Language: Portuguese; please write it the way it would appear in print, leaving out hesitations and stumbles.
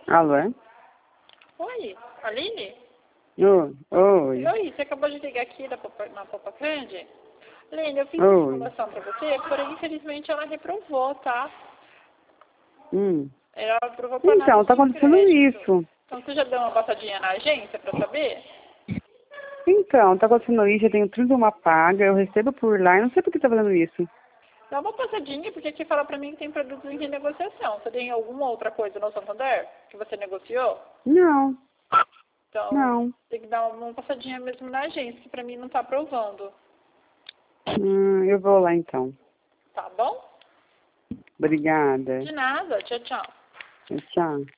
Alô, é? Oi, Aline? Oi. Oi, você acabou de ligar aqui na Popa Grande? Aline, eu fiz uma Oi. simulação pra você, porém, infelizmente, ela reprovou, tá? Hum. Ela reprovou por Então, análise tá de acontecendo crédito. isso. Então, você já deu uma passadinha na agência pra saber? Então, tá acontecendo isso, eu tenho 31 paga, eu recebo por lá, eu não sei por que tá fazendo isso. Dá uma passadinha, porque aqui fala pra mim que tem produtos em renegociação. Você tem alguma outra coisa no Santander que você negociou? Não, Então, não. tem que dar uma passadinha mesmo na agência, que pra mim não tá aprovando. Eu vou lá então. Tá bom? Obrigada. De nada. Tchau, tchau. Tchau.